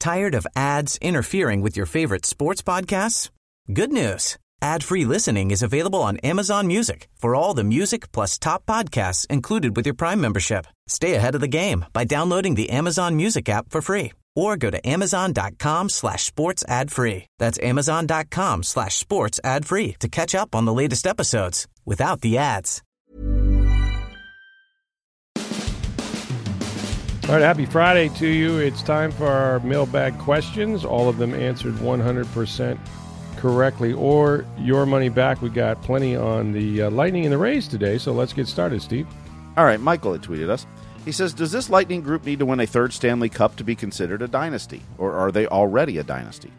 Tired of ads interfering with your favorite sports podcasts? Good news. Ad-free listening is available on Amazon Music for all the music plus top podcasts included with your Prime membership. Stay ahead of the game by downloading the Amazon Music app for free or go to amazon.com/sports ad free. That's amazon.com/sports ad free to catch up on the latest episodes without the ads. All right, happy Friday to you. It's time for our mailbag questions. All of them answered 100% correctly, or your money back. We got plenty on the Lightning and the Rays today, so let's get started, Steve. All right, Michael had tweeted us. He says, does this Lightning group need to win a third Stanley Cup to be considered a dynasty, or are they already a dynasty?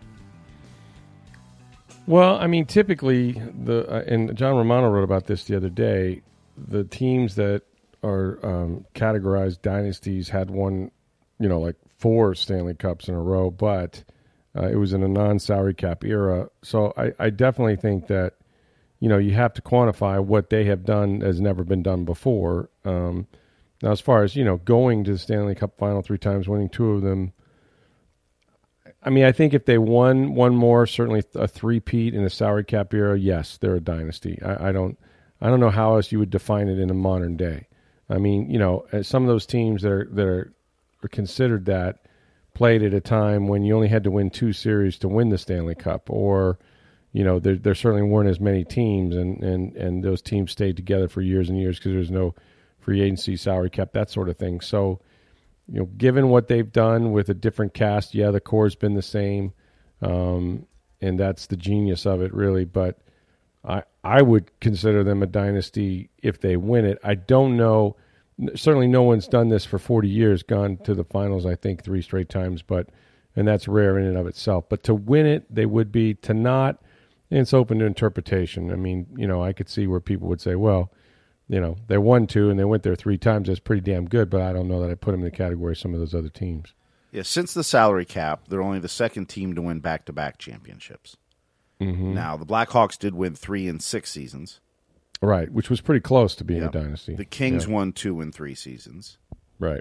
Well, I mean, typically, and John Romano wrote about this the other day, the teams that are categorized dynasties had won, like 4 Stanley Cups in a row, but it was in a non-salary cap era. So I definitely think that, you have to quantify what they have done has never been done before. Now, as far as, going to the Stanley Cup final 3 times, winning 2 of them, I mean, I think if they won one more, certainly a three-peat in the salary cap era, yes, they're a dynasty. I don't know how else you would define it in a modern day. I mean, some of those teams that are considered that played at a time when you only had to win 2 series to win the Stanley Cup, or, there certainly weren't as many teams, and those teams stayed together for years and years because there's no free agency, salary cap, that sort of thing. So, given what they've done with a different cast, yeah, the core's been the same, and that's the genius of it, really. But I would consider them a dynasty if they win it. I don't know. Certainly no one's done this for 40 years, gone to the finals, I think, 3 straight times, and that's rare in and of itself. But to win it, they would be. To not, and it's open to interpretation. I mean, I could see where people would say, well, they won 2 and they went there 3 times. That's pretty damn good, but I don't know that I put them in the category of some of those other teams. Yeah, since the salary cap, they're only the second team to win back-to-back championships. Mm-hmm. Now, the Blackhawks did win 3 in 6 seasons. Right, which was pretty close to being a dynasty. The Kings won 2 in 3 seasons. Right.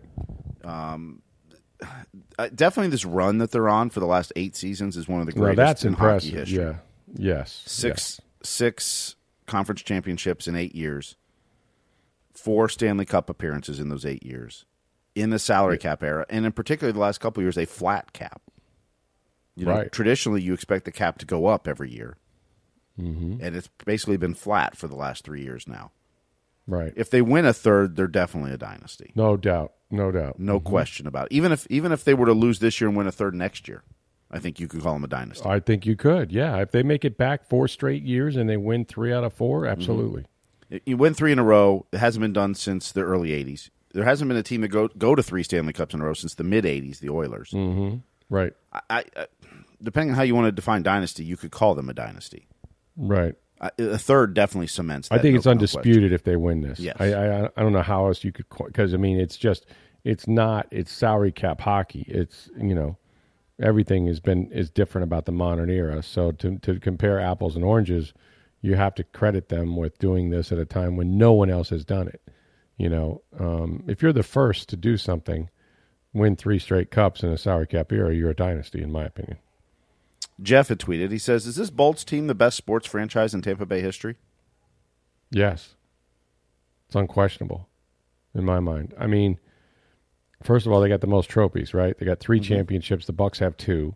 Definitely this run that they're on for the last 8 seasons is one of the greatest in hockey history. Yeah. Yes. 6 conference championships in 8 years. 4 Stanley Cup appearances in those 8 years. In the salary cap era, and in particular the last couple of years, a flat cap. Right. Traditionally, you expect the cap to go up every year. Mm-hmm. And it's basically been flat for the last 3 years now. Right. If they win a third, they're definitely a dynasty. No doubt. No question about it. Even if they were to lose this year and win a third next year, I think you could call them a dynasty. I think you could, yeah. If they make it back 4 straight years and they win 3 out of 4, absolutely. Mm-hmm. You win 3 in a row. It hasn't been done since the early 80s. There hasn't been a team that go to 3 Stanley Cups in a row since the mid-80s, the Oilers. Mm-hmm. Right. I depending on how you want to define dynasty, you could call them a dynasty. Right. A third definitely cements that. I think it's undisputed if they win this. Yes. I don't know how else you could, because, I mean, it's salary cap hockey. It's, everything is different about the modern era. So to compare apples and oranges, you have to credit them with doing this at a time when no one else has done it. If you're the first to do something, win 3 straight cups in a salary cap era, you're a dynasty, in my opinion. Jeff had tweeted, he says, is this Bolts team the best sports franchise in Tampa Bay history? Yes. It's unquestionable in my mind. I mean, first of all, they got the most trophies, right? They got 3 championships. The Bucks have 2.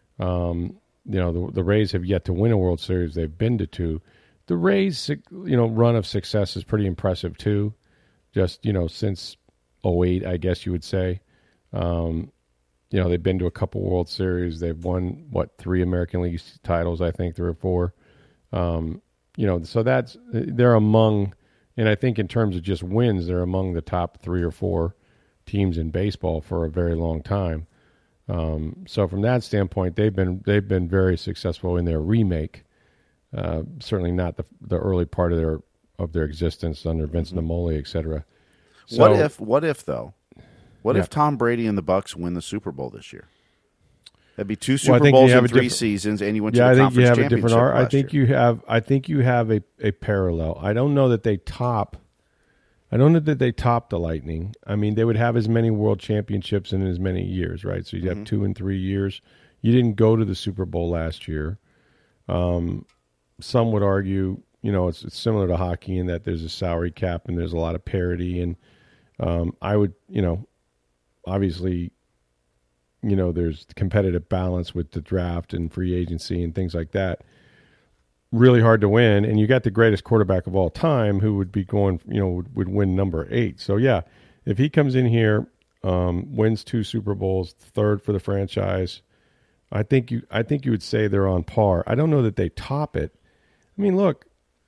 The Rays have yet to win a World Series. They've been to 2. The Rays, run of success is pretty impressive too. Just, since 2008, I guess you would say. They've been to a couple World Series. They've won, 3 American League titles, I think, 3 or 4. So they're among, and I think in terms of just wins, they're among the top 3 or 4 teams in baseball for a very long time. So from that standpoint, they've been very successful in their remake. Certainly not the early part of their existence under Vince Naimoli, et cetera. So, what if though? What if Tom Brady and the Bucks win the Super Bowl this year? That'd be 2 Super Bowls in 3 seasons, and you went to the conference championship last year. I think you have a parallel. I don't know that they top I don't know that they top the Lightning. I mean, they would have as many world championships in as many years, right? So you'd have 2 and 3 years. You didn't go to the Super Bowl last year. Some would argue, it's similar to hockey in that there's a salary cap and there's a lot of parity. And I would, obviously, there's competitive balance with the draft and free agency and things like that. Really hard to win, and you got the greatest quarterback of all time who would be going, would win number 8. So yeah, if he comes in here, wins 2 Super Bowls, 3rd for the franchise, I think you would say they're on par. I don't know that they top it. I mean, look,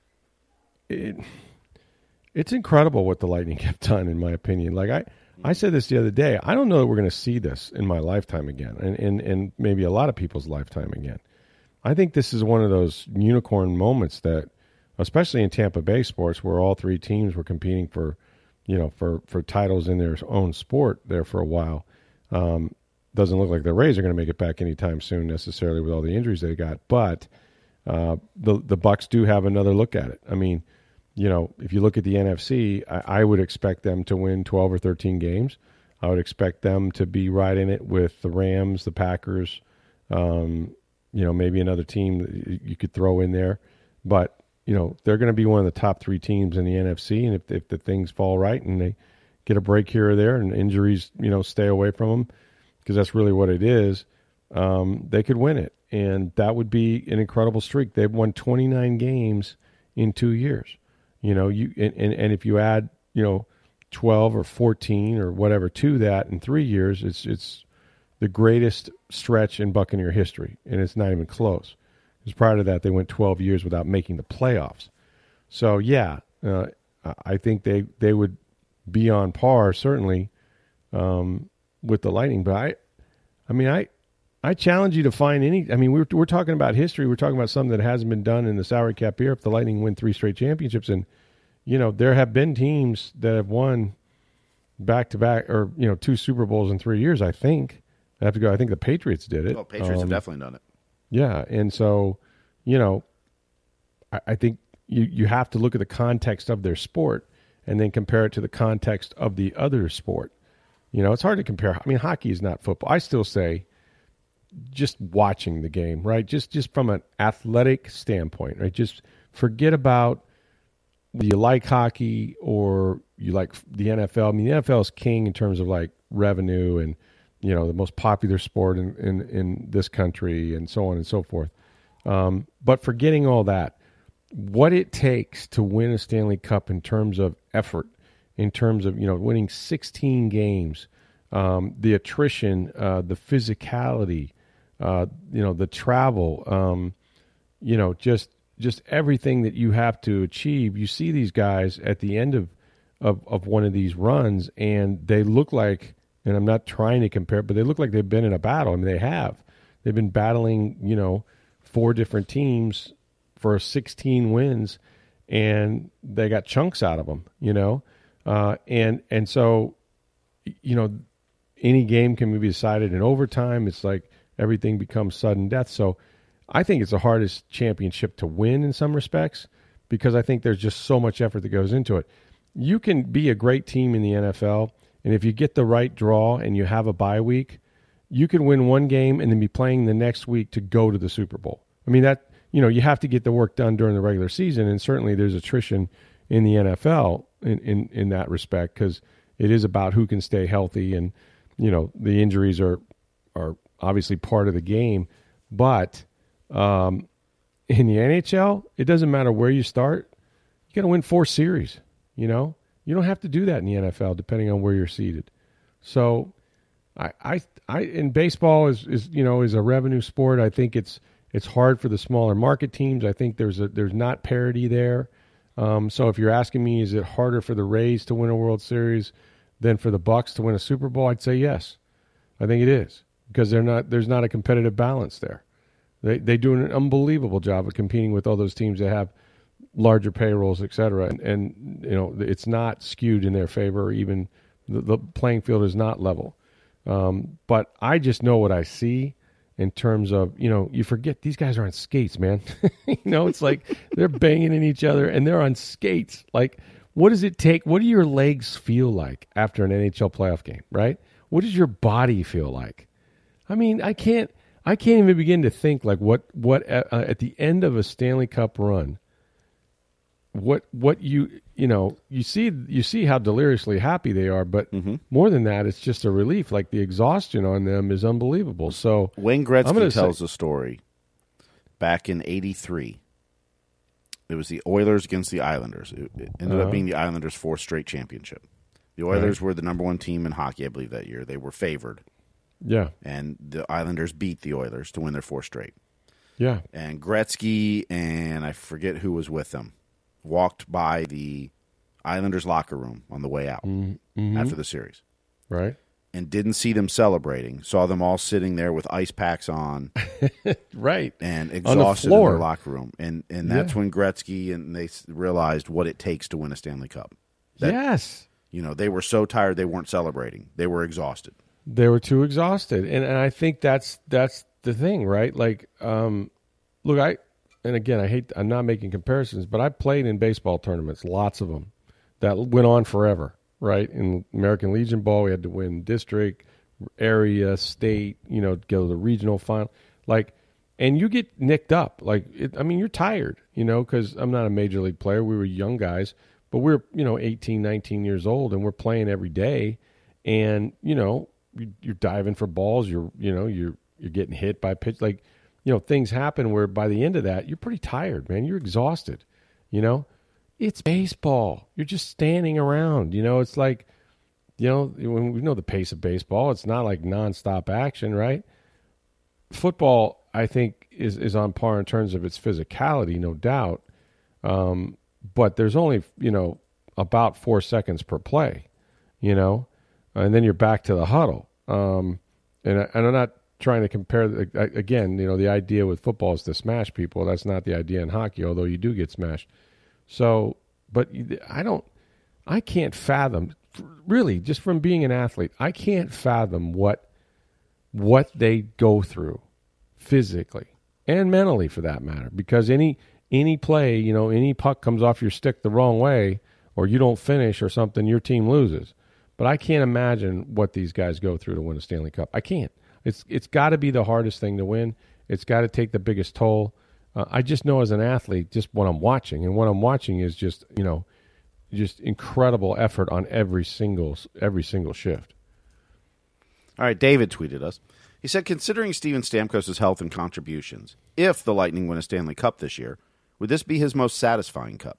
it's incredible what the Lightning have done, in my opinion. Like I said this the other day, I don't know that we're going to see this in my lifetime again, and maybe a lot of people's lifetime again. I think this is one of those unicorn moments that, especially in Tampa Bay sports, where all 3 teams were competing for titles in their own sport there for a while. Doesn't look like the Rays are going to make it back anytime soon necessarily with all the injuries they got. But the Bucks do have another look at it. I mean, if you look at the NFC, I would expect them to win 12 or 13 games. I would expect them to be right in it with the Rams, the Packers, maybe another team that you could throw in there. But, they're going to be one of the top 3 teams in the NFC. And if the things fall right and they get a break here or there and injuries, stay away from them, because that's really what it is, they could win it. And that would be an incredible streak. They've won 29 games in 2 years. And if you add, 12 or 14 or whatever to that in 3 years, it's the greatest stretch in Buccaneer history, and it's not even close. Because prior to that, they went 12 years without making the playoffs. So, yeah, I think they would be on par, certainly, with the Lightning. But, I challenge you to find any – I mean, we're talking about history. We're talking about something that hasn't been done in the salary cap era. If the Lightning win 3 straight championships, and, there have been teams that have won back-to-back or, 2 Super Bowls in 3 years, I think. I have to go. I think the Patriots did it. Well, Patriots have definitely done it. Yeah, and so, I think you have to look at the context of their sport and then compare it to the context of the other sport. It's hard to compare. I mean, hockey is not football. I still say just watching the game, right? Just from an athletic standpoint, right? Just forget about do you like hockey or you like the NFL. I mean, the NFL is king in terms of like revenue and, the most popular sport in this country and so on and so forth. But forgetting all that, what it takes to win a Stanley Cup in terms of effort, in terms of, winning 16 games, the attrition, the physicality, the travel, just everything that you have to achieve. You see these guys at the end of one of these runs, and they look like, and I'm not trying to compare, but they look like they've been in a battle. I mean, they have. They've been battling, 4 different teams for 16 wins, and they got chunks out of them, and so, any game can be decided in overtime. It's like everything becomes sudden death. So I think it's the hardest championship to win in some respects because I think there's just so much effort that goes into it. You can be a great team in the NFL, and if you get the right draw and you have a bye week, you can win one game and then be playing the next week to go to the Super Bowl. I mean, that, you have to get the work done during the regular season, and certainly there's attrition in the NFL in that respect because it is about who can stay healthy, and, the injuries are obviously part of the game. But in the NHL, it doesn't matter where you start. You got to win 4 series, You don't have to do that in the NFL, depending on where you're seated. So, I in baseball is a revenue sport. I think it's hard for the smaller market teams. I think there's not parity there. So if you're asking me, is it harder for the Rays to win a World Series than for the Bucks to win a Super Bowl? I'd say yes. I think it is because there's not a competitive balance there. They do an unbelievable job of competing with all those teams that have larger payrolls, et cetera, and it's not skewed in their favor. Or even the playing field is not level. But I just know what I see in terms of, you forget these guys are on skates, man. It's like they're banging in each other and they're on skates. Like what does it take? What do your legs feel like after an NHL playoff game, right? What does your body feel like? I mean, I can't even begin to think like what at the end of a Stanley Cup run, what you see how deliriously happy they are, but more than that, it's just a relief. Like the exhaustion on them is unbelievable. So Wayne Gretzky tells a story back in '83. It was the Oilers against the Islanders. It ended up being the Islanders' fourth straight championship. The Oilers were the number one team in hockey, I believe, that year. They were favored. Yeah. And the Islanders beat the Oilers to win their fourth straight. Yeah. And Gretzky and I forget who was with them walked by the Islanders locker room on the way out after the series. Right. And didn't see them celebrating. Saw them all sitting there with ice packs on. Right. And exhausted in their locker room. And that's when Gretzky and they realized what it takes to win a Stanley Cup. Yes. They were so tired they weren't celebrating. They were exhausted. They were too exhausted. And I think that's the thing, right? Like, look, I'm not making comparisons, but I played in baseball tournaments, lots of them, that went on forever, right? In American Legion Ball, we had to win district, area, state, go to the regional final. Like, and you get nicked up. Like, you're tired, because I'm not a major league player. We were young guys, but we're, 18, 19 years old, and we're playing every day. And, you're diving for balls. You're getting hit by pitch. Like, things happen where by the end of that, you're pretty tired, man. You're exhausted, It's baseball. You're just standing around, It's like, when we know the pace of baseball, it's not like nonstop action, right? Football, I think, is on par in terms of its physicality, no doubt. But there's only, about 4 seconds per play, and then you're back to the huddle. And I'm not trying to compare, again, the idea with football is to smash people. That's not the idea in hockey, although you do get smashed. So, but I can't fathom, really, just from being an athlete, I can't fathom what they go through physically and mentally for that matter. Because any play, any puck comes off your stick the wrong way or you don't finish or something, your team loses. But I can't imagine what these guys go through to win a Stanley Cup. I can't. It's got to be the hardest thing to win. It's got to take the biggest toll. I just know as an athlete, just what I'm watching, and what I'm watching is just just incredible effort on every single shift. All right, David tweeted us. He said, considering Steven Stamkos' health and contributions, if the Lightning win a Stanley Cup this year, would this be his most satisfying cup?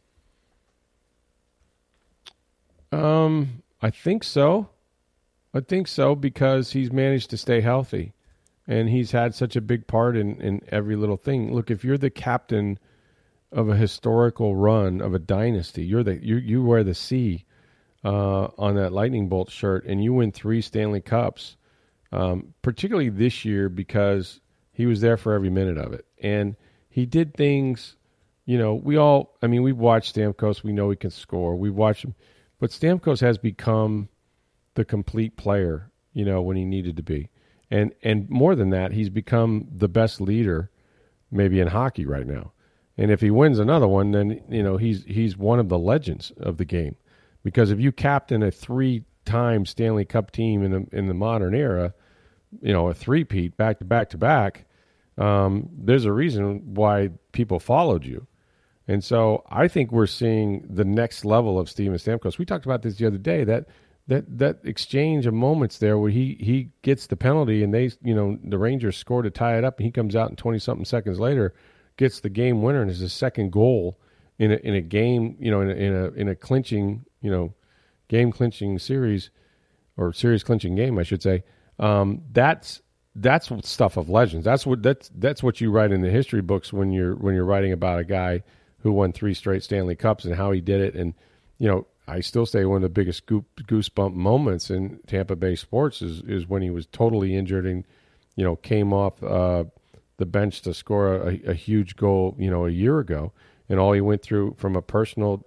I think so. Because he's managed to stay healthy, and he's had such a big part in every little thing. Look, if you're the captain of a historical run of a dynasty, you wear the C on that lightning bolt shirt, and you win 3 Stanley Cups, particularly this year because he was there for every minute of it, and he did things. We've watched Stamkos. We know he can score. We've watched him. But Stamkos has become the complete player, when he needed to be. And more than that, he's become the best leader maybe in hockey right now. And if he wins another one, then, he's one of the legends of the game. Because if you captain a 3-time Stanley Cup team in the modern era, a three-peat back to back to back, there's a reason why people followed you. And so I think we're seeing the next level of Steven Stamkos. We talked about this the other day, that exchange of moments there where he gets the penalty and the Rangers score to tie it up, and he comes out and 20-something seconds later gets the game winner and is his second goal in a game, in a clinching, game clinching series, or series clinching game, I should say. That's stuff of legends. That's what you write in the history books when you're writing about a guy who won 3 straight Stanley Cups and how he did it. And, I still say one of the biggest goosebump moments in Tampa Bay sports is when he was totally injured and, came off the bench to score a huge goal, a year ago. And all he went through from a personal,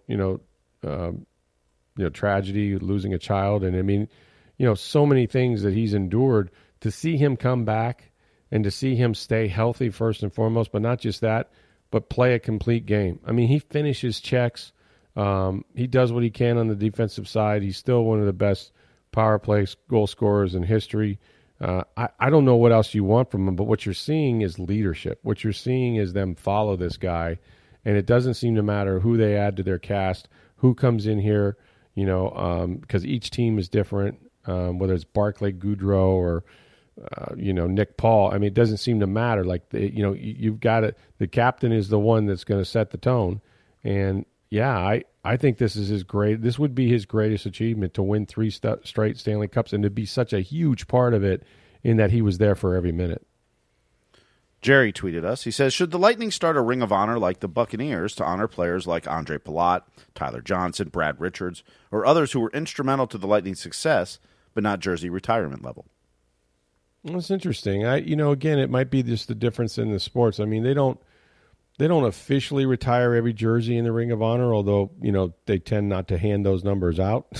tragedy, losing a child. And so many things that he's endured, to see him come back and to see him stay healthy first and foremost, but not just that, but play a complete game. He finishes checks He does what he can on the defensive side. He's still one of the best power play goal scorers in history. I don't know what else you want from him, but what you're seeing is leadership. What you're seeing is them follow this guy, and it doesn't seem to matter who they add to their cast, who comes in here, because each team is different, whether it's Barclay Goodrow or Nick Paul. I mean, it doesn't seem to matter. Like, you've got it. The captain is the one that's going to set the tone, and yeah, I think this is this would be his greatest achievement, to win 3 straight Stanley Cups and to be such a huge part of it, in that he was there for every minute. Jerry tweeted us. He says, should the Lightning start a Ring of Honor like the Buccaneers to honor players like Andre Palat, Tyler Johnson, Brad Richards, or others who were instrumental to the Lightning's success, but not jersey retirement level? Well, that's interesting. Again, it might be just the difference in the sports. I mean, they don't officially retire every jersey in the Ring of Honor, although, they tend not to hand those numbers out,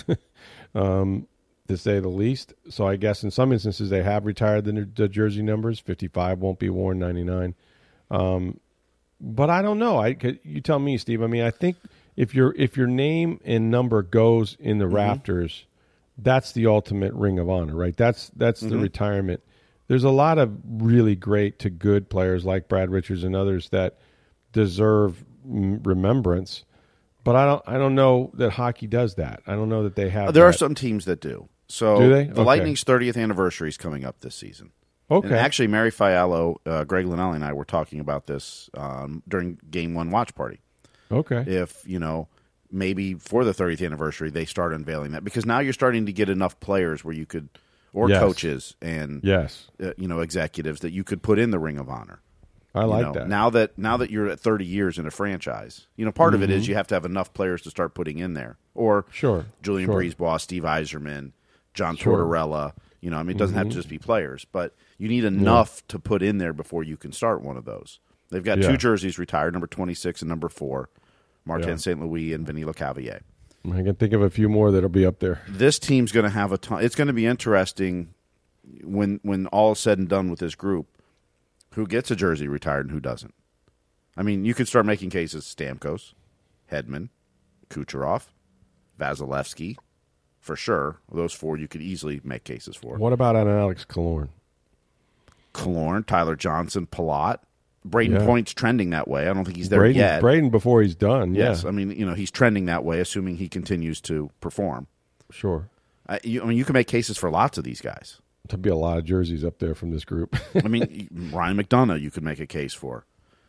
to say the least. So I guess in some instances they have retired the jersey numbers. 55 won't be worn, 99. But I don't know. You tell me, Steve. I mean, I think if your name and number goes in the rafters, that's the ultimate Ring of Honor, right? That's the retirement. There's a lot of really great to good players like Brad Richards and others that deserve remembrance, but I don't know that hockey does that. I don't know that they have. There are some teams that do. So do they? The Lightning's 30th anniversary is coming up this season. Okay. And actually, Mary Fiallo, Greg Linnelli, and I were talking about this during Game 1 watch party. Okay. If, maybe for the 30th anniversary, they start unveiling that, because now you're starting to get enough players where you could, or coaches and executives that you could put in the Ring of Honor. I like that. Now that you're at 30 years in a franchise, part of it is you have to have enough players to start putting in there. Or Julian Brisebois, Steve Yzerman, John Tortorella. It doesn't have to just be players, but you need enough to put in there before you can start one of those. They've got 2 jerseys retired, number 26 and number 4, Martin St. Louis and Vinny Lecavalier. I can think of a few more that'll be up there. This team's going to have a ton. It's going to be interesting when all is said and done with this group, who gets a jersey retired and who doesn't. I mean, you could start making cases: Stamkos, Hedman, Kucherov, Vasilevsky, for sure. Those 4 you could easily make cases for. What about an Alex Killorn? Tyler Johnson, Palat. Braden Point's trending that way. I don't think he's there yet. Braden before he's done, yes. I mean, he's trending that way, assuming he continues to perform. Sure. You can make cases for lots of these guys. There'll be a lot of jerseys up there from this group. I mean, Ryan McDonough you could make a case for.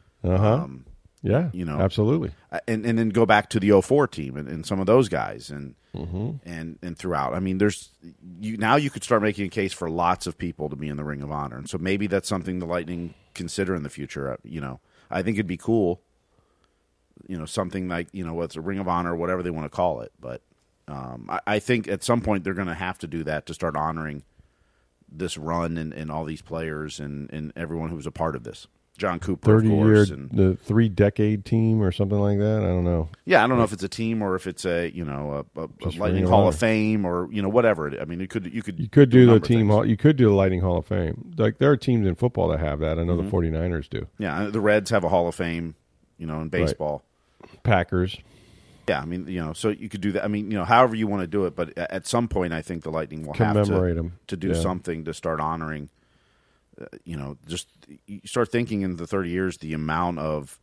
Yeah, absolutely. And then go back to the 2004 team and some of those guys and throughout. I mean, now you could start making a case for lots of people to be in the Ring of Honor. And so maybe that's something the Lightning consider in the future. I think it'd be cool. Something like, what's a Ring of Honor, whatever they want to call it. But I think at some point they're going to have to do that to start honoring this run and all these players and everyone who was a part of this. John Cooper, 30-year, of course, the 3-decade team or something like that. I don't know. Yeah, I don't know if it's a team or if it's a Lightning Hall of Fame or whatever. I mean, you could do the team. You could do the Lightning Hall of Fame. Like, there are teams in football that have that. I know the 49ers do. Yeah, the Reds have a Hall of Fame. In baseball, Packers. Yeah, I mean, so you could do that. I mean, however you want to do it, but at some point, I think the Lightning will have to do something to start honoring. Just you start thinking in the 30 years, the amount of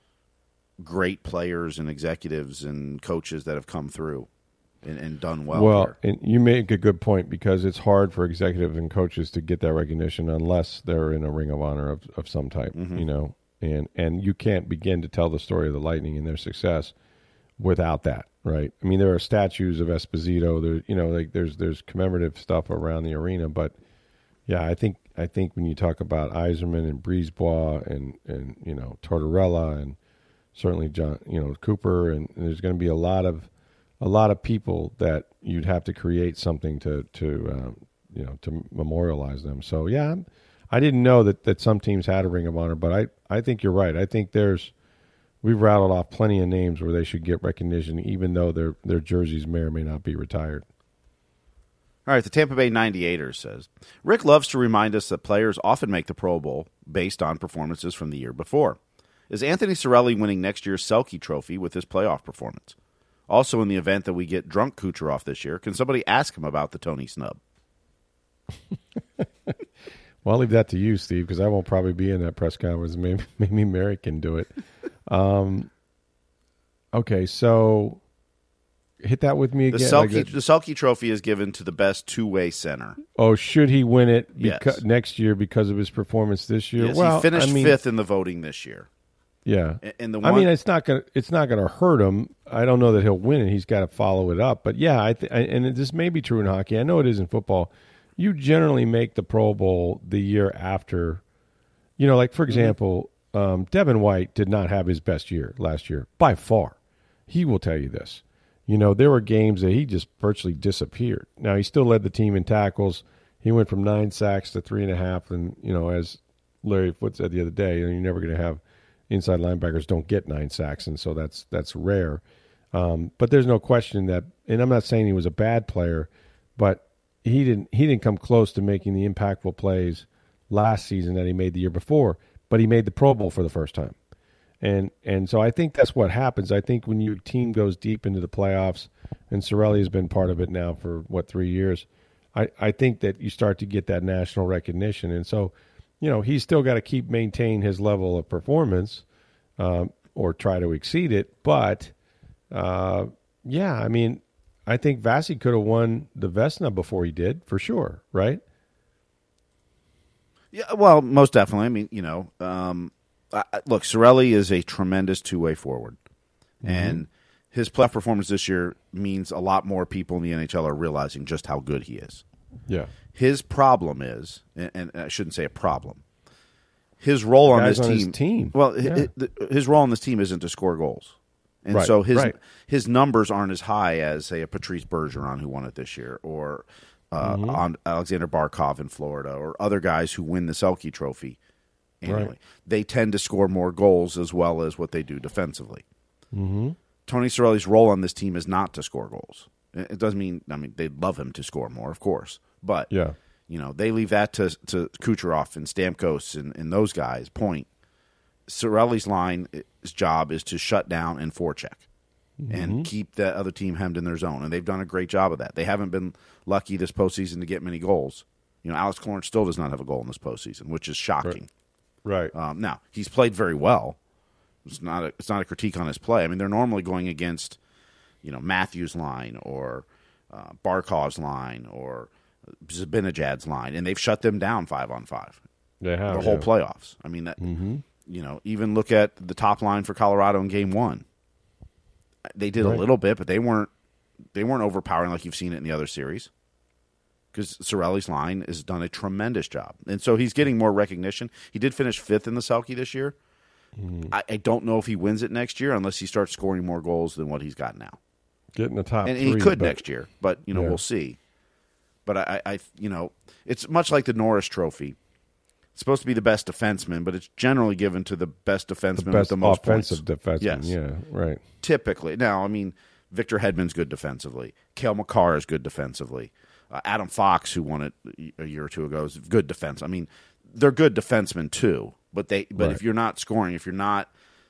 great players and executives and coaches that have come through and done well. Well, and you make a good point, because it's hard for executives and coaches to get that recognition unless they're in a Ring of Honor of some type, and you can't begin to tell the story of the Lightning and their success without that, right? I mean, there are statues of Esposito. There's commemorative stuff around the arena, but yeah, I think when you talk about Yzerman and Brisebois and Tortorella and certainly John Cooper, and there's going to be a lot of people that you'd have to create something to memorialize them. So yeah, I didn't know that some teams had a Ring of Honor, but I think you're right. I think we've rattled off plenty of names where they should get recognition, even though their jerseys may or may not be retired. All right, the Tampa Bay 98ers says, Rick loves to remind us that players often make the Pro Bowl based on performances from the year before. Is Anthony Cirelli winning next year's Selke Trophy with his playoff performance? Also, in the event that we get drunk Kucherov this year, can somebody ask him about the Tony snub? Well, I'll leave that to you, Steve, because I won't probably be in that press conference. Maybe Mary can do it. Okay, so hit that with me again. The Selke Trophy is given to the best two-way center. Oh, should he win it Yes. next year because of his performance this year? Yes, well, he finished fifth in the voting this year. Yeah, and it's not gonna hurt him. I don't know that he'll win it. He's got to follow it up. But yeah, and this may be true in hockey. I know it is in football. You generally make the Pro Bowl the year after. You know, like for example, Devin White did not have his best year last year by far. He will tell you this. You know, there were games that he just virtually disappeared. Now, he still led the team in tackles. He went from 9 sacks to 3.5. And, you know, as Larry Foote said the other day, you're never going to have inside linebackers don't get 9 sacks. And so that's rare. But there's no question that, and I'm not saying he was a bad player, but he didn't come close to making the impactful plays last season that he made the year before. But he made the Pro Bowl for the first time. And so I think that's what happens. I think when your team goes deep into the playoffs, and Cirelli has been part of it now for, 3 years, I think that you start to get that national recognition. And so, you know, he's still got to maintain his level of performance or try to exceed it. But, yeah, I mean, I think Vasi could have won the Vezina before he did, for sure, right? Yeah, well, most definitely. I mean, you know, look, Cirelli is a tremendous two-way forward, and his playoff performance this year means a lot more people in the NHL are realizing just how good he is. Yeah. His problem is, and I shouldn't say a problem, his role on this team. Well, yeah. his role on this team isn't to score goals, and right, so his numbers aren't as high as, say, a Patrice Bergeron who won it this year, or on Alexander Barkov in Florida, or other guys who win the Selke Trophy annually. Right. They tend to score more goals as well as what they do defensively. Mm-hmm. Tony Cirelli's role on this team is not to score goals. It doesn't mean, I mean, they'd love him to score more, of course. But, yeah, you know, they leave that to Kucherov and Stamkos and those guys. Point. Cirelli's his job is to shut down and forecheck and keep the other team hemmed in their zone. And they've done a great job of that. They haven't been lucky this postseason to get many goals. You know, Alex Killorn still does not have a goal in this postseason, which is shocking. Right. Now, he's played very well. It's not a critique on his play. I mean, they're normally going against, you know, Matthews' line or Barkov's line or Zibanejad's line, and they've shut them down 5-on-5. They have the whole playoffs. I mean, that you know, even look at the top line for Colorado in Game 1. They did a little bit, but they weren't overpowering like you've seen it in the other series. Because Cirelli's line has done a tremendous job. And so he's getting more recognition. He did finish 5th in the Selke this year. I don't know if he wins it next year unless he starts scoring more goals than what he's got now. Getting the top and three. And he could next year, but, you know, we'll see. But, I you know, it's much like the Norris Trophy. It's supposed to be the best defenseman, but it's generally given to the best defenseman with the most offensive points. defenseman. Yes. Yeah, right. Typically. Now, I mean, Victor Hedman's good defensively. Cale Makar is good defensively. Adam Fox, who won it a year or two ago, is good defense. I mean, they're good defensemen too. But if you're not scoring, if you're not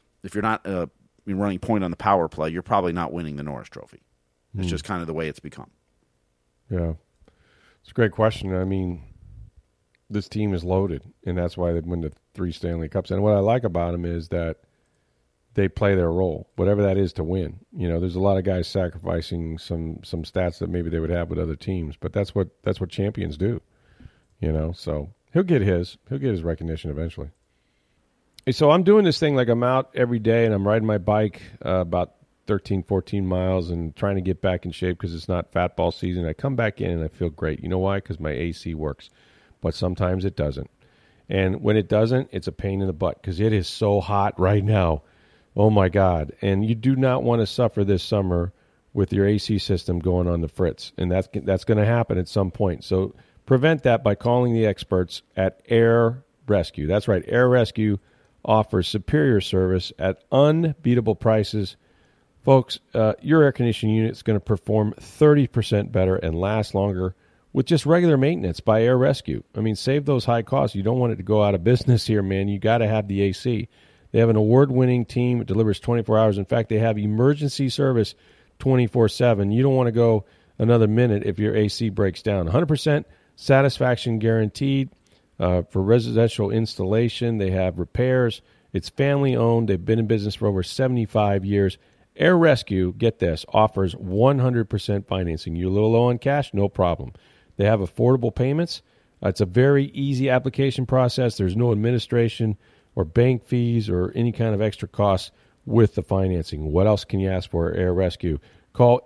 running point on the power play, you're probably not winning the Norris Trophy. It's just kind of the way it's become. Yeah, it's a great question. I mean, this team is loaded, and that's why they win the 3 Stanley Cups. And what I like about them is that they play their role, whatever that is, to win. You know, there's a lot of guys sacrificing some stats that maybe they would have with other teams, but that's what champions do. You know, so he'll get his recognition eventually. Hey, so I'm doing this thing like I'm out every day and I'm riding my bike about 13, 14 miles and trying to get back in shape because it's not fat ball season. I come back in and I feel great. You know why? Because my AC works, but sometimes it doesn't. And when it doesn't, it's a pain in the butt because it is so hot right now. Oh, my God. And you do not want to suffer this summer with your AC system going on the fritz. And that's going to happen at some point. So prevent that by calling the experts at Air Rescue. That's right. Air Rescue offers superior service at unbeatable prices. Folks, your air conditioning unit is going to perform 30% better and last longer with just regular maintenance by Air Rescue. I mean, save those high costs. You don't want it to go out of business here, man. You got to have the AC. They have an award-winning team. It delivers 24 hours. In fact, they have emergency service 24/7. You don't want to go another minute if your AC breaks down. 100% satisfaction guaranteed for residential installation. They have repairs. It's family owned. They've been in business for over 75 years. Air Rescue, get this, offers 100% financing. You're a little low on cash? No problem. They have affordable payments. It's a very easy application process. There's no administration or bank fees or any kind of extra costs with the financing. What else can you ask for at Air Rescue? Call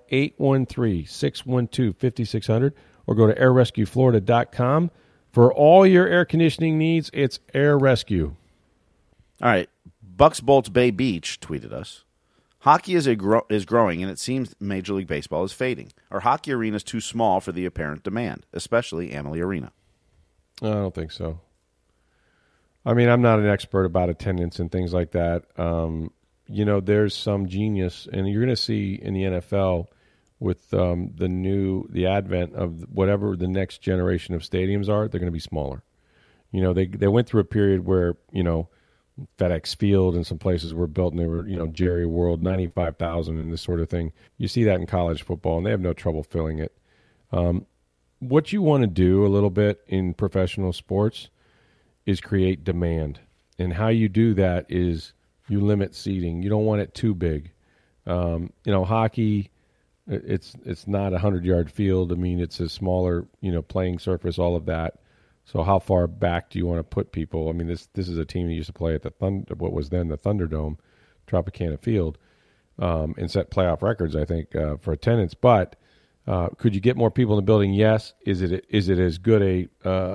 813-612-5600 or go to airrescueflorida.com. For all your air conditioning needs, it's Air Rescue. All right. Bucks Bolts Bay Beach tweeted us. Hockey is growing, and it seems Major League Baseball is fading. Our hockey arena is too small for the apparent demand, especially Amalie Arena. I don't think so. I mean, I'm not an expert about attendance and things like that. There's some genius, and you're going to see in the NFL with the advent of whatever the next generation of stadiums are, they're going to be smaller. They went through a period where, FedEx Field and some places were built and they were, Jerry World, 95,000 and this sort of thing. You see that in college football and they have no trouble filling it. What you want to do a little bit in professional sports is create demand. And how you do that is you limit seating. You don't want it too big. Hockey, it's not a 100-yard field. I mean, it's a smaller, playing surface, all of that. So how far back do you want to put people? I mean, this is a team that used to play at what was then the Thunderdome, Tropicana Field, and set playoff records, I think, for attendance. But could you get more people in the building? Yes. Is it as good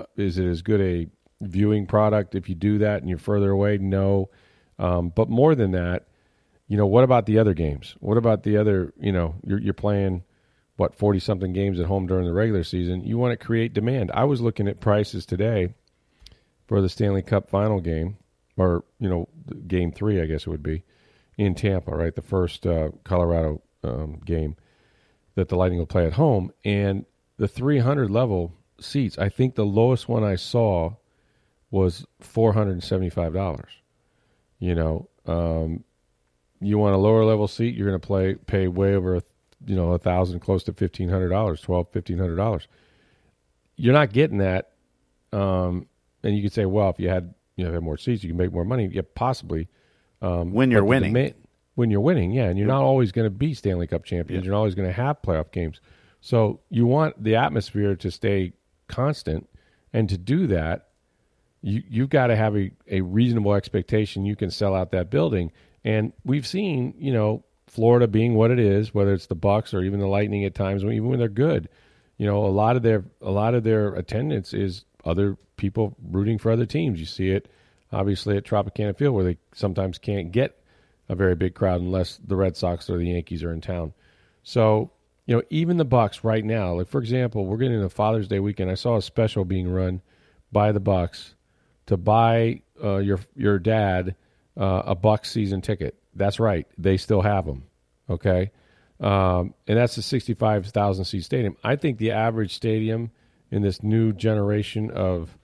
a viewing product if you do that and you're further away? No. But more than that, what about the other games? What about the other? You're playing 40-something games at home during the regular season. You want to create demand. I was looking at prices today for the Stanley Cup final game, or, game 3, I guess it would be, in Tampa, right? The first Colorado game that the Lightning will play at home. And the 300 level seats, I think the lowest one I saw was $475. You want a lower level seat, you're going to pay way over $1,000, close to $1,500, $1,500. You're not getting that. And you could say, well, if you had more seats, you can make more money. Yeah, possibly. When you're winning. When you're winning, yeah. And you're not always going to be Stanley Cup champions. Yeah. You're not always going to have playoff games. So you want the atmosphere to stay constant. And to do that, you've got to have a reasonable expectation you can sell out that building. And we've seen, Florida being what it is, whether it's the Bucks or even the Lightning at times, even when they're good, a lot of their attendance is other people rooting for other teams. You see it obviously at Tropicana Field where they sometimes can't get a very big crowd unless the Red Sox or the Yankees are in town. So, even the Bucks right now, like for example, we're getting into Father's Day weekend. I saw a special being run by the Bucks to buy your dad a Bucks season ticket. That's right. They still have them, okay? And that's a 65,000-seat stadium. I think the average stadium in this new generation of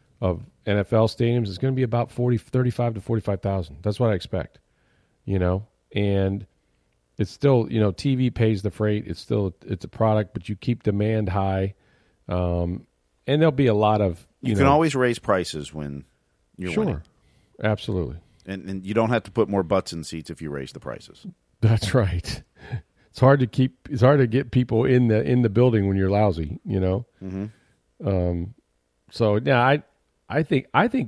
NFL stadiums is going to be about 35 to 45,000. That's what I expect, And it's still, TV pays the freight. It's a product, but you keep demand high. And there'll be a lot of, You can always raise prices when you're winning. Absolutely. And you don't have to put more butts in seats if you raise the prices. That's right. It's hard to get people in the building when you're lousy, Mm-hmm. So yeah, I think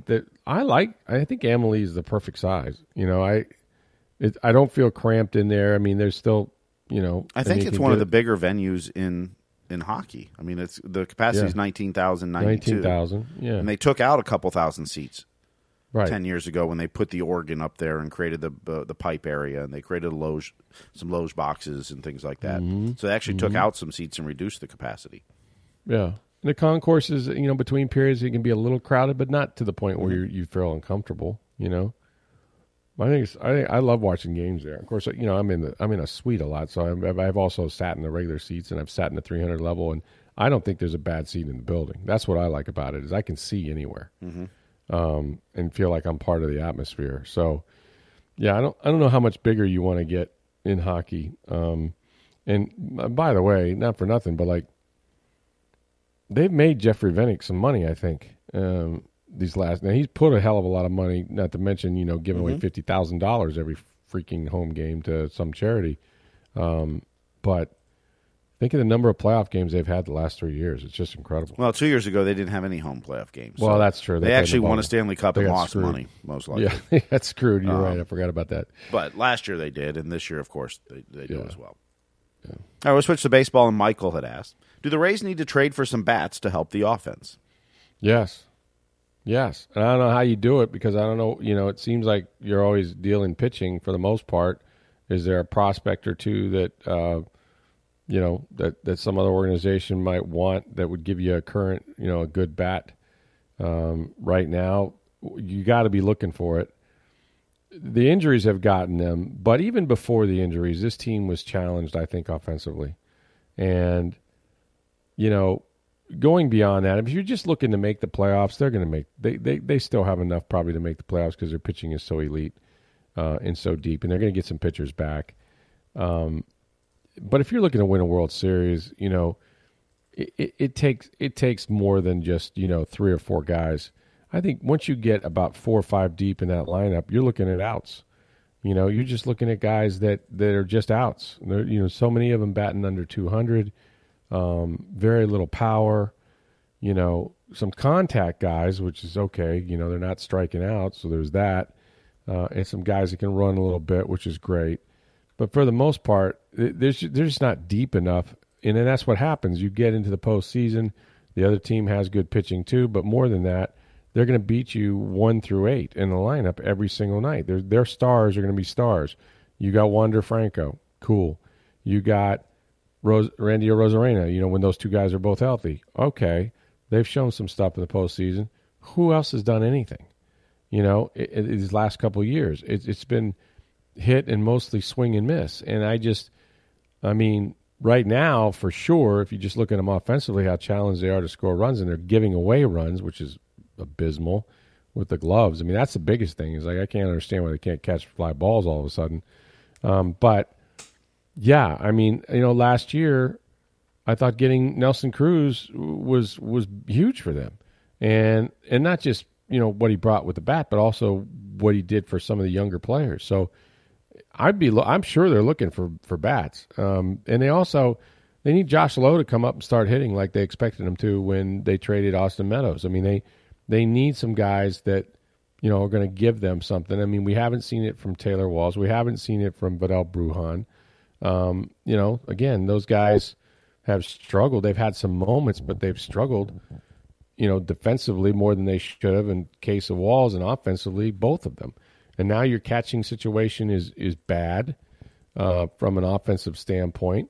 Amalie is the perfect size. I don't feel cramped in there. I mean, there's still, I think it's one of the bigger venues in hockey. I mean, it's the capacity is 19,092. 19,000, yeah. And they took out a couple thousand seats. Right. 10 years ago when they put the organ up there and created the pipe area, and they created some loge boxes and things like that. Mm-hmm. So they actually took out some seats and reduced the capacity. Yeah. And the concourses, between periods, it can be a little crowded, but not to the point where you feel uncomfortable, I love watching games there. Of course, I'm in a suite a lot, so I've also sat in the regular seats, and I've sat in the 300 level, and I don't think there's a bad seat in the building. That's what I like about it, is I can see anywhere. Mm-hmm. And feel like I'm part of the atmosphere. So, yeah, I don't know how much bigger you want to get in hockey. And by the way, not for nothing, but like they've made Jeffrey Vennick some money, I think. These last, now he's put a hell of a lot of money, not to mention, giving away $50,000 every freaking home game to some charity. But think of the number of playoff games they've had the last 3 years. It's just incredible. Well, 2 years ago, they didn't have any home playoff games. Well, that's true. They actually won a Stanley Cup and lost money, most likely. Yeah, they got screwed. You're right. I forgot about that. But last year they did, and this year, of course, they do as well. Yeah. All right, we'll switch to baseball, and Michael had asked, do the Rays need to trade for some bats to help the offense? Yes. Yes. And I don't know how you do it because I don't know, it seems like you're always dealing pitching for the most part. Is there a prospect or two that, that some other organization might want that would give you a current, a good bat right now? You got to be looking for it. The injuries have gotten them, but even before the injuries, this team was challenged, I think, offensively. And, going beyond that, if you're just looking to make the playoffs, they're going to make they still have enough probably to make the playoffs because their pitching is so elite and so deep, and they're going to get some pitchers back. But if you're looking to win a World Series, it takes more than just 3 or 4 guys. I think once you get about 4 or 5 deep in that lineup, you're looking at outs. You're just looking at guys that are just outs. So many of them batting under 200. Very little power, some contact guys, which is okay. They're not striking out, so there's that. And some guys that can run a little bit, which is great. But for the most part, they're just not deep enough. And then that's what happens. You get into the postseason, the other team has good pitching too, but more than that, they're going to beat you 1 through 8 in the lineup every single night. Their stars are going to be stars. You got Wander Franco, cool. You got Randy Arozarena, when those two guys are both healthy. Okay, they've shown some stuff in the postseason. Who else has done anything? These last couple of years, it's been hit and mostly swing and miss. And right now, for sure, if you just look at them offensively, how challenged they are to score runs, and they're giving away runs, which is abysmal with the gloves. That's the biggest thing. Is like I can't understand why they can't catch fly balls all of a sudden. But yeah, last year I thought getting Nelson Cruz was huge for them, and not just what he brought with the bat, but also what he did for some of the younger players. So I'm sure they're looking for bats, and they need Josh Lowe to come up and start hitting like they expected him to when they traded Austin Meadows. They need some guys that are going to give them something. We haven't seen it from Taylor Walls. We haven't seen it from Vidal Brujan. Again, those guys have struggled. They've had some moments, but they've struggled, defensively more than they should have in case of Walls, and offensively, both of them. And now your catching situation is bad from an offensive standpoint.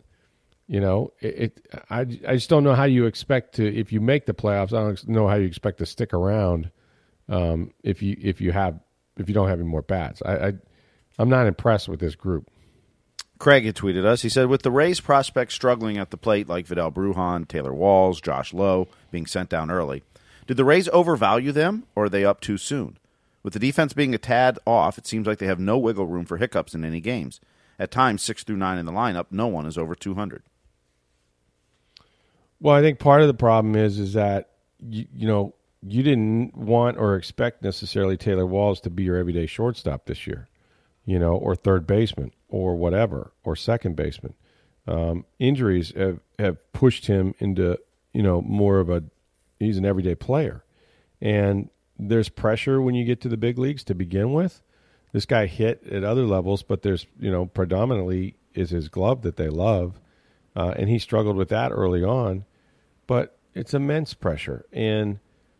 I just don't know how you expect to, if you make the playoffs, I don't know how you expect to stick around if you don't have any more bats. I'm not impressed with this group. Craig had tweeted us. He said, with the Rays prospects struggling at the plate like Vidal Brujan, Taylor Walls, Josh Lowe being sent down early, did the Rays overvalue them, or are they up too soon? With the defense being a tad off, it seems like they have no wiggle room for hiccups in any games. At times, 6 through 9 in the lineup, no one is over 200. Well, I think part of the problem is that you didn't want or expect necessarily Taylor Walls to be your everyday shortstop this year, or third baseman or whatever, or second baseman. Injuries have pushed him into, more of he's an everyday player. And there's pressure when you get to the big leagues to begin with. This guy hit at other levels, but there's, predominantly is his glove that they love. And he struggled with that early on. But it's immense pressure. And,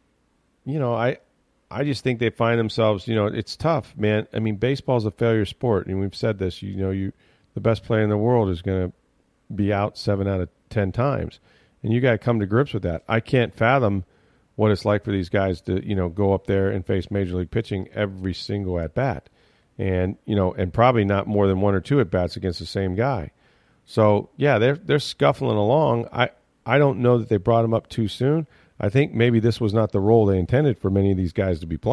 I just think they find themselves, it's tough, man. Baseball's a failure sport. And we've said this, the best player in the world is going to be out 7 out of 10 times. And you got to come to grips with that. I can't fathom what it's like for these guys to, go up there and face major league pitching every single at bat. And, and probably not more than 1 or 2 at bats against the same guy. So yeah, they're scuffling along. I don't know that they brought him up too soon. I think maybe this was not the role they intended for many of these guys to be playing.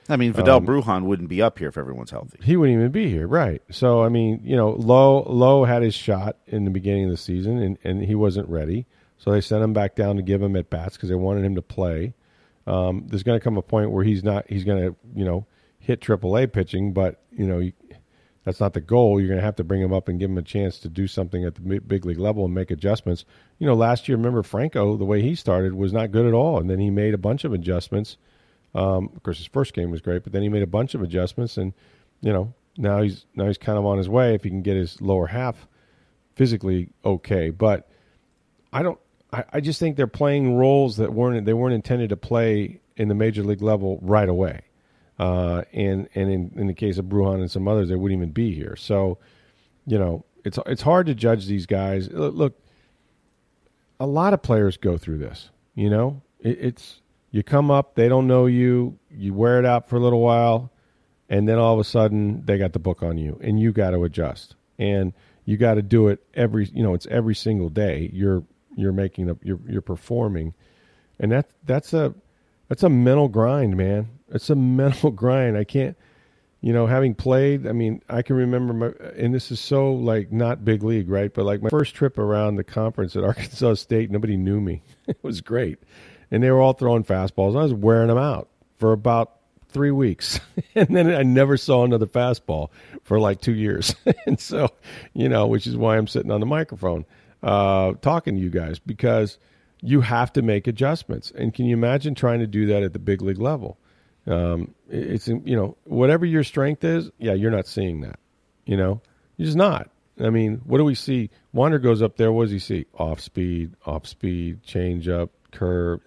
I mean, Vidal Brujan wouldn't be up here if everyone's healthy. He wouldn't even be here, right? So, I mean, Lowe had his shot in the beginning of the season, and he wasn't ready. So they sent him back down to give him at bats because they wanted him to play. There's going to come a point where he's going to, hit AAA pitching, but, that's not the goal. You're going to have to bring him up and give him a chance to do something at the big league level and make adjustments. Last year, remember Franco, the way he started was not good at all, and then he made a bunch of adjustments. Of course, his first game was great, but then he made a bunch of adjustments, and now he's kind of on his way if he can get his lower half physically okay. But I just think they're playing roles that weren't intended to play in the major league level right away. And in the case of Brujan and some others, they wouldn't even be here. So, it's hard to judge these guys. Look, a lot of players go through this. It's you come up, they don't know you, you wear it out for a little while, and then all of a sudden they got the book on you, and you got to adjust, and you got to do it it's every single day. You're you're performing, and that's a mental grind, man. It's a mental grind. I can't, having played, I mean, I can remember, and this is so, not big league, right? But, my first trip around the conference at Arkansas State, nobody knew me. It was great. And they were all throwing fastballs. And I was wearing them out for about 3 weeks. And then I never saw another fastball for, 2 years. And so, which is why I'm sitting on the microphone talking to you guys, because you have to make adjustments. And can you imagine trying to do that at the big league level? It's, whatever your strength is, you're not seeing that, you're just not. I mean, what do we see? Wander goes up there. What does he see? Off speed, change up, curve.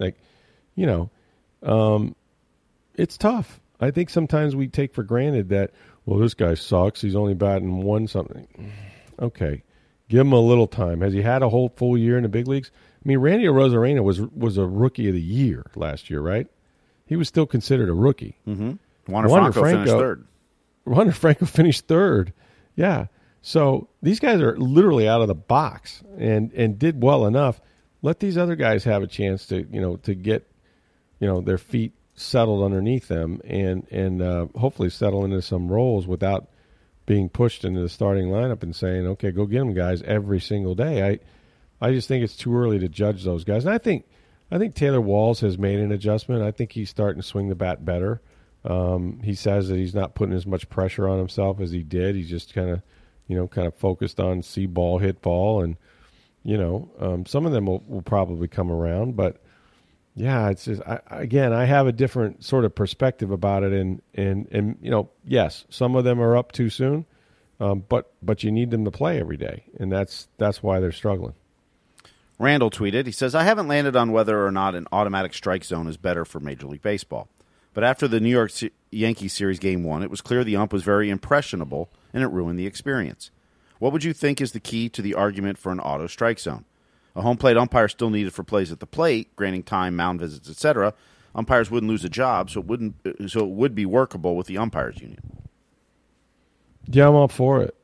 It's tough. I think sometimes we take for granted that, well, this guy sucks. He's only batting one something. Okay. Give him a little time. Has he had a whole full year in the big leagues? I mean, Randy Arozarena was a rookie of the year last year, right? He was still considered a rookie. Mm-hmm. Wander Franco finished third. Wander Franco finished third. Yeah. So these guys are literally out of the box and did well enough. Let these other guys have a chance to get their feet settled underneath them and hopefully settle into some roles without being pushed into the starting lineup and saying, okay, go get them, guys, every single day. I just think it's too early to judge those guys. And I think Taylor Walls has made an adjustment. I think he's starting to swing the bat better. He says that he's not putting as much pressure on himself as he did. He's just kind of focused on see ball, hit ball, and some of them will probably come around. But yeah, it's just I have a different sort of perspective about it, and yes, some of them are up too soon, but you need them to play every day, and that's why they're struggling. Randall tweeted, he says, I haven't landed on whether or not an automatic strike zone is better for Major League Baseball. But after the New York Yankees series Game 1, it was clear the ump was very impressionable, and it ruined the experience. What would you think is the key to the argument for an auto strike zone? A home plate umpire still needed for plays at the plate, granting time, mound visits, etc. Umpires wouldn't lose a job, so it would be workable with the umpires union. Yeah, I'm all for it.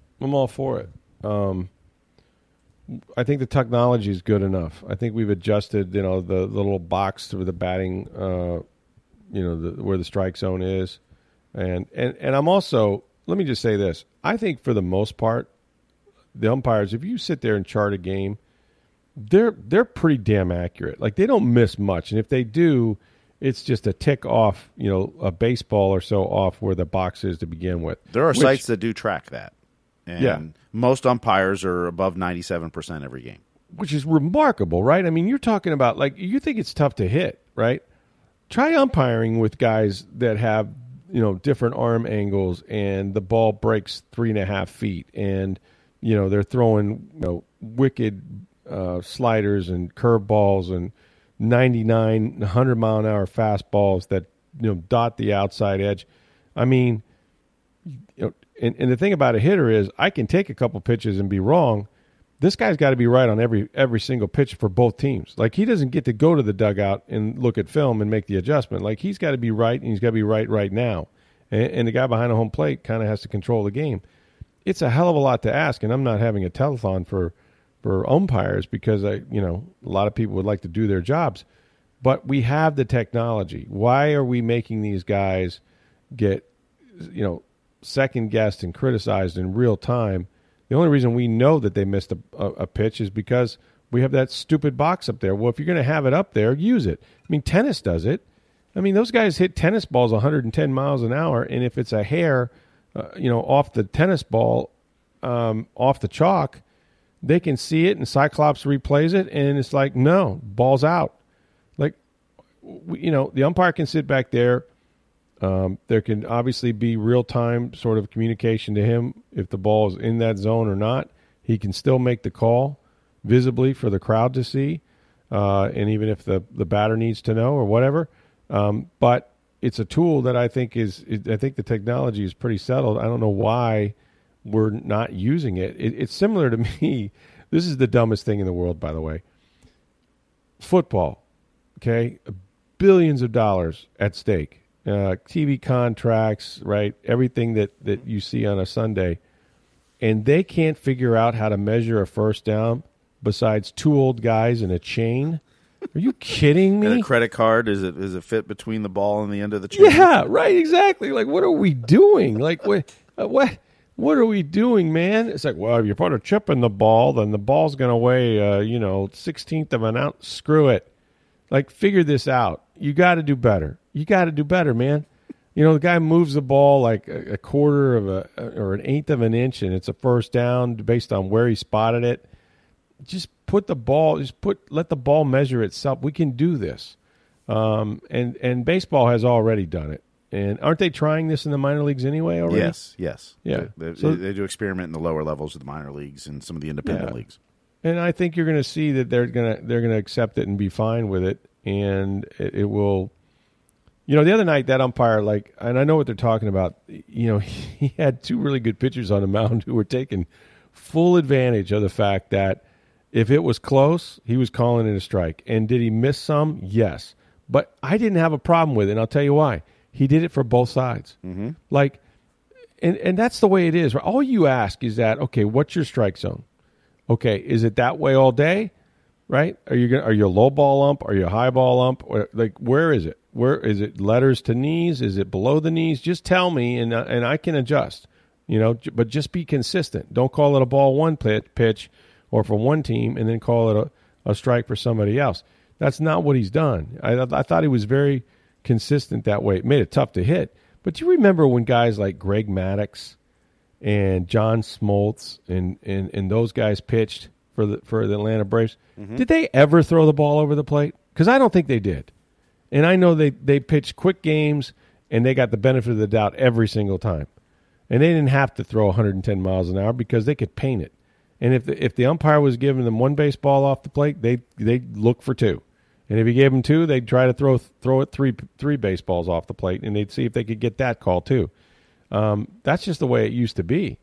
I think the technology is good enough. I think we've adjusted, the little box to the batting, where the strike zone is, and I'm also, let me just say this: I think for the most part, the umpires, if you sit there and chart a game, they're pretty damn accurate. Like, they don't miss much, and if they do, it's just a tick off, a baseball or so off where the box is to begin with. There are sites that do track that. And most umpires are above 97% every game. Which is remarkable, right? I mean, you're talking about, you think it's tough to hit, right? Try umpiring with guys that have, different arm angles and the ball breaks 3.5 feet and, they're throwing, wicked sliders and curveballs and 99, 100-mile-an-hour fastballs that, dot the outside edge. I mean, And the thing about a hitter is I can take a couple pitches and be wrong. This guy's got to be right on every single pitch for both teams. He doesn't get to go to the dugout and look at film and make the adjustment. He's got to be right, and he's got to be right now. And the guy behind the home plate kind of has to control the game. It's a hell of a lot to ask, and I'm not having a telethon for umpires because a lot of people would like to do their jobs. But we have the technology. Why are we making these guys get, second guessed and criticized in real time? The only reason we know that they missed a pitch is because we have that stupid box up there. Well, if you're going to have it up there, use it. I mean, tennis does it. I mean, those guys hit tennis balls 110 miles an hour, and if it's a hair, off the tennis ball, off the chalk, they can see it, and Cyclops replays it, and it's like, no, ball's out. Like, the umpire can sit back there. There can obviously be real-time sort of communication to him if the ball is in that zone or not. He can still make the call visibly for the crowd to see, and even if the batter needs to know or whatever. But it's a tool that I think I think the technology is pretty settled. I don't know why we're not using it. It's similar to me. This is the dumbest thing in the world, by the way. Football, okay? Billions of dollars at stake. TV contracts, right? Everything that you see on a Sunday. And they can't figure out how to measure a first down besides two old guys in a chain. Are you kidding me? And a credit card, is it fit between the ball and the end of the chain? Yeah, right, exactly. Like, what are we doing? Like, what are we doing, man? It's like, well, if you put a chip in the ball, then the ball's going to weigh, 16th of an ounce. Screw it. Like, figure this out. You got to do better. You got to do better, man. The guy moves the ball like a quarter of or an eighth of an inch, and it's a first down based on where he spotted it. Just let the ball measure itself. We can do this. And baseball has already done it. And aren't they trying this in the minor leagues anyway already? Yes. Yeah. They do experiment in the lower levels of the minor leagues and some of the independent leagues. And I think you're going to see that they're going to accept it and be fine with it. And it will. The other night, that umpire, and I know what they're talking about, he had two really good pitchers on the mound who were taking full advantage of the fact that if it was close, he was calling it a strike. And did he miss some? Yes. But I didn't have a problem with it, and I'll tell you why. He did it for both sides. Mm-hmm. And that's the way it is. All you ask is that, okay, what's your strike zone? Okay, is it that way all day? Right? Are you a low ball ump? Are you a high ball ump? Or, where is it? Where is it? Letters to knees? Is it below the knees? Just tell me, and I can adjust. But just be consistent. Don't call it a ball one pitch, or for one team, and then call it a strike for somebody else. That's not what he's done. I thought he was very consistent that way. It made it tough to hit. But do you remember when guys like Greg Maddux and John Smoltz and those guys pitched for the Atlanta Braves? Mm-hmm. Did they ever throw the ball over the plate? Because I don't think they did. And I know they pitched quick games, and they got the benefit of the doubt every single time. And they didn't have to throw 110 miles an hour because they could paint it. And if the umpire was giving them one baseball off the plate, they'd look for two. And if he gave them two, they'd try to throw it three baseballs off the plate, and they'd see if they could get that call too. That's just the way it used to be.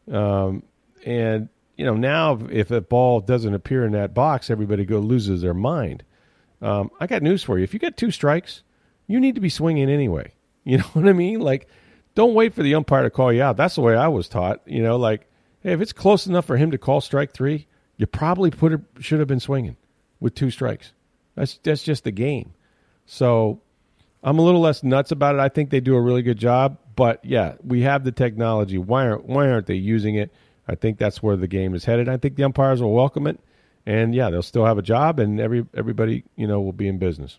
And now if a ball doesn't appear in that box, everybody loses their mind. I got news for you. If you get two strikes, you need to be swinging anyway. You know what I mean? Like, don't wait for the umpire to call you out. That's the way I was taught. Hey, if it's close enough for him to call strike three, you probably should have been swinging with two strikes. That's just the game. So I'm a little less nuts about it. I think they do a really good job. But, yeah, we have the technology. Why aren't they using it? I think that's where the game is headed. I think the umpires will welcome it. And, yeah, they'll still have a job, and everybody, will be in business.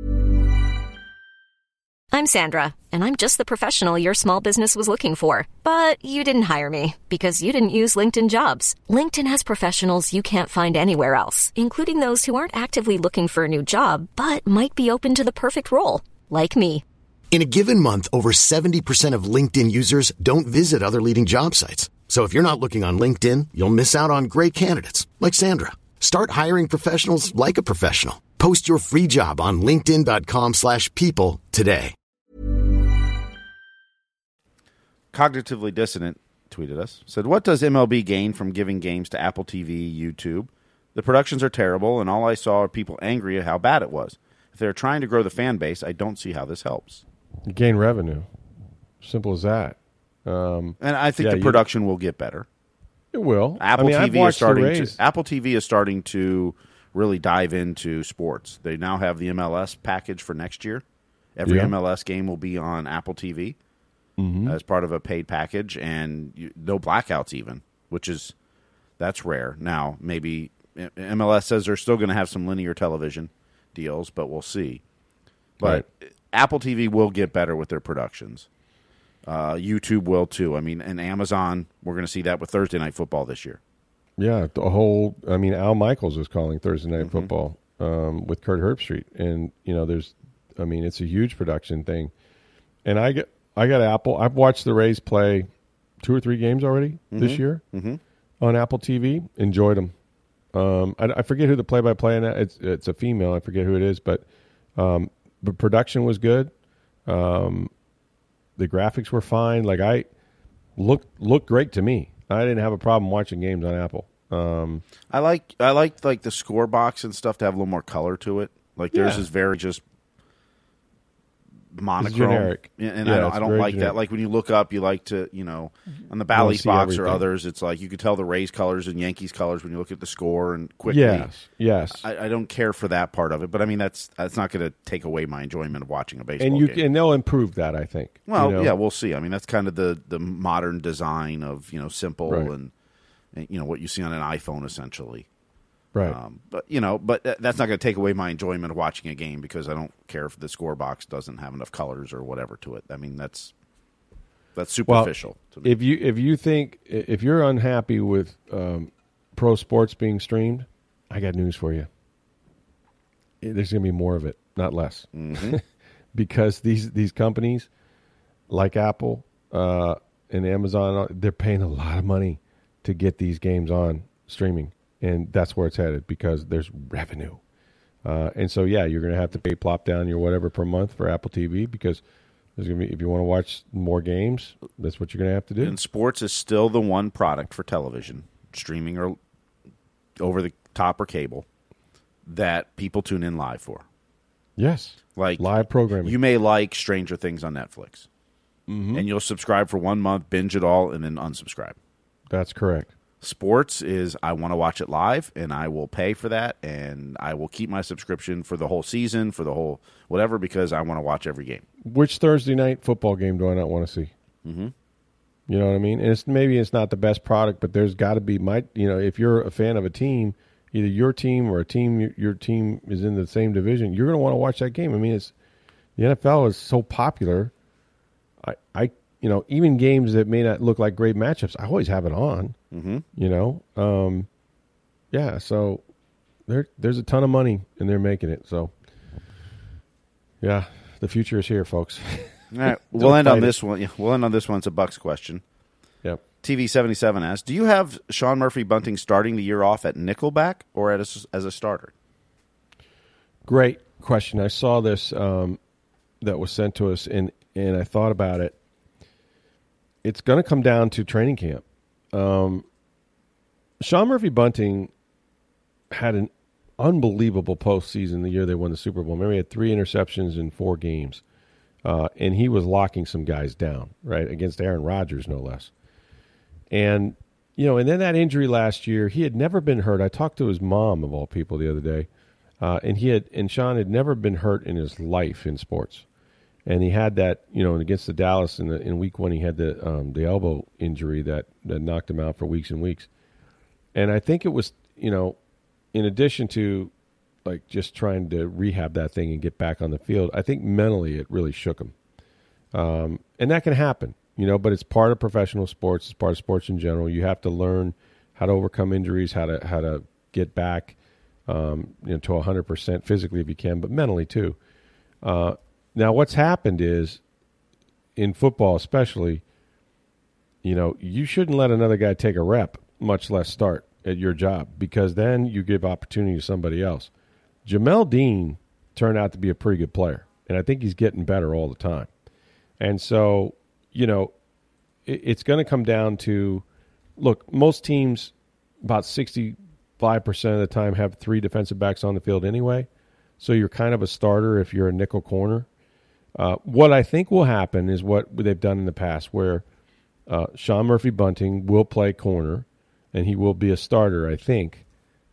I'm Sandra, and I'm just the professional your small business was looking for. But you didn't hire me because you didn't use LinkedIn Jobs. LinkedIn has professionals you can't find anywhere else, including those who aren't actively looking for a new job, but might be open to the perfect role, like me. In a given month, over 70% of LinkedIn users don't visit other leading job sites. So if you're not looking on LinkedIn, you'll miss out on great candidates like Sandra. Start hiring professionals like a professional. Post your free job on linkedin.com/people today. Cognitively Dissonant tweeted us, said, what does MLB gain from giving games to Apple TV, YouTube? The productions are terrible, and all I saw are people angry at how bad it was. If they're trying to grow the fan base, I don't see how this helps. You gain revenue. Simple as that. And I think the production will get better. It will. Apple TV is starting to really dive into sports. They now have the MLS package for next year. Every MLS game will be on Apple TV as part of a paid package, and no blackouts even, that's rare. Now, maybe MLS says they're still going to have some linear television deals, but we'll see. But Apple TV will get better with their productions. YouTube will too. I mean, and Amazon, we're going to see that with Thursday Night Football this year. Yeah, Al Michaels is calling Thursday Night Football with Kurt Herbstreit, and it's a huge production thing. And I got Apple. I've watched the Rays play 2 or 3 games already this year on Apple TV. Enjoyed them. I forget who the play-by-play in that. It's a female. I forget who it is, but the production was good. The graphics were fine. Like looked great to me. I didn't have a problem watching games on Apple. I like the score box and stuff to have a little more color to it. Like theirs is very just monochrome, generic. And I don't like that. Like when you look up, you like to on the Bally's box everything. or others, it's like you could tell the Rays colors and Yankees colors when you look at the score and quickly. Yes. I don't care for that part of it, but I mean that's not going to take away my enjoyment of watching a baseball game. And they'll improve that, I think. Well, yeah, we'll see. I mean that's kind of the modern design of simple and what you see on an iPhone essentially. Right. But that's not going to take away my enjoyment of watching a game because I don't care if the score box doesn't have enough colors or whatever to it. I mean, that's superficial to me. If you're unhappy with pro sports being streamed, I got news for you. There's going to be more of it, not less. Because these companies like Apple and Amazon, they're paying a lot of money to get these games on streaming. And that's where it's headed because there's revenue. And so, you're going to have to pay plop down your whatever per month for Apple TV because there's going to be, if you want to watch more games, that's what you're going to have to do. And sports is still the one product for television, streaming or over the top or cable, that people tune in live for. Yes. Like live programming. You may like Stranger Things on Netflix. And you'll subscribe for 1 month, binge it all, and then unsubscribe. That's correct. Sports is I want to watch it live, and I will pay for that, and I will keep my subscription for the whole season, for the whole whatever, because I want to watch every game. Which Thursday night football game do I not want to see? You know what I mean? And maybe it's not the best product, but there's got to be if you're a fan of a team, either your team or a team your team is in the same division, you're going to want to watch that game. I mean, the NFL is so popular. Even games that may not look like great matchups, I always have it on. So there's a ton of money, and they're making it. So, the future is here, folks. All right, we'll end on this one. Yeah, we'll end on this one. It's a Bucks question. Yep. TV77 asks, do you have Sean Murphy-Bunting starting the year off at nickelback or as a starter? Great question. I saw this that was sent to us, and I thought about it. It's going to come down to training camp. Sean Murphy-Bunting had an unbelievable postseason the year they won the Super Bowl. Remember, he had 3 interceptions in 4 games, and he was locking some guys down, right, against Aaron Rodgers, no less. And, and then that injury last year, he had never been hurt. I talked to his mom, of all people, the other day, and Sean had never been hurt in his life in sports. And he had that, against the Dallas in week 1, he had the elbow injury that knocked him out for weeks and weeks. And I think it was, in addition to like just trying to rehab that thing and get back on the field, I think mentally it really shook him. And that can happen, but it's part of professional sports. It's part of sports in general. You have to learn how to overcome injuries, how to get back to 100% physically if you can, but mentally too. Now, what's happened is, in football especially, you shouldn't let another guy take a rep, much less start at your job, because then you give opportunity to somebody else. Jamel Dean turned out to be a pretty good player, and I think he's getting better all the time. And so, it's going to come down to, look, most teams, about 65% of the time, have 3 defensive backs on the field anyway, so you're kind of a starter if you're a nickel corner. What I think will happen is what they've done in the past, where Sean Murphy-Bunting will play corner, and he will be a starter, I think,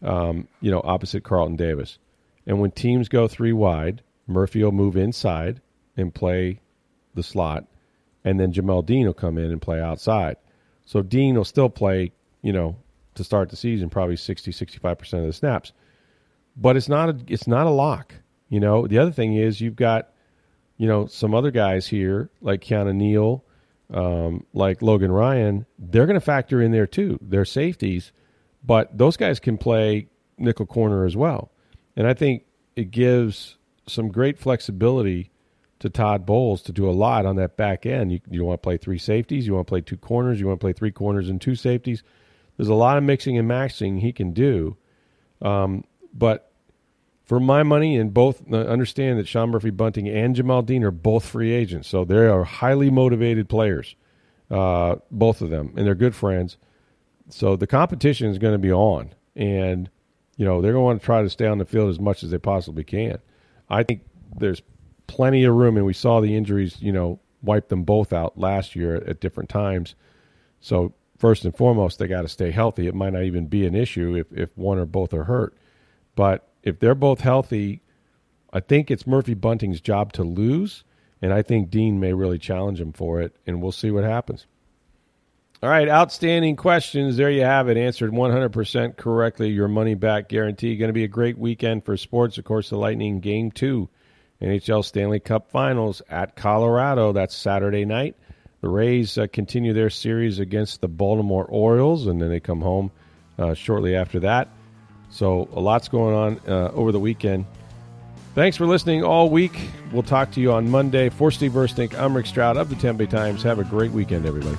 opposite Carlton Davis. And when teams go 3 wide, Murphy will move inside and play the slot, and then Jamel Dean will come in and play outside. So Dean will still play, to start the season, probably 60-65% of the snaps. But it's not a lock. The other thing is you've got, some other guys here like Keanu Neal, like Logan Ryan. They're going to factor in there too. They're safeties, but those guys can play nickel corner as well. And I think it gives some great flexibility to Todd Bowles to do a lot on that back end. You want to play 3 safeties, you want to play 2 corners, you want to play 3 corners and 2 safeties. There's a lot of mixing and matching he can do. But for my money, and both understand that Sean Murphy-Bunting and Jamel Dean are both free agents, so they are highly motivated players, both of them, and they're good friends. So the competition is going to be on, and they're going to want to try to stay on the field as much as they possibly can. I think there's plenty of room, and we saw the injuries, wipe them both out last year at different times. So first and foremost, they got to stay healthy. It might not even be an issue if one or both are hurt. But if they're both healthy, I think it's Murphy-Bunting's job to lose, and I think Dean may really challenge him for it, and we'll see what happens. All right, outstanding questions. There you have it. Answered 100% correctly. Your money back guarantee. Going to be a great weekend for sports. Of course, the Lightning Game 2, NHL Stanley Cup Finals at Colorado. That's Saturday night. The Rays continue their series against the Baltimore Orioles, and then they come home shortly after that. So a lot's going on over the weekend. Thanks for listening all week. We'll talk to you on Monday. For Steve Versnick, I'm Rick Stroud of the Tampa Bay Times. Have a great weekend, everybody.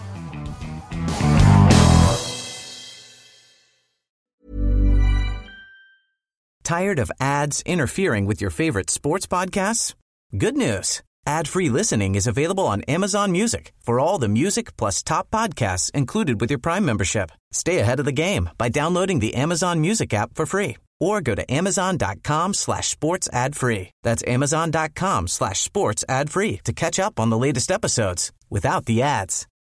Tired of ads interfering with your favorite sports podcasts? Good news. Ad-free listening is available on Amazon Music for all the music plus top podcasts included with your Prime membership. Stay ahead of the game by downloading the Amazon Music app for free or go to amazon.com/sports ad free. That's amazon.com/sports ad free to catch up on the latest episodes without the ads.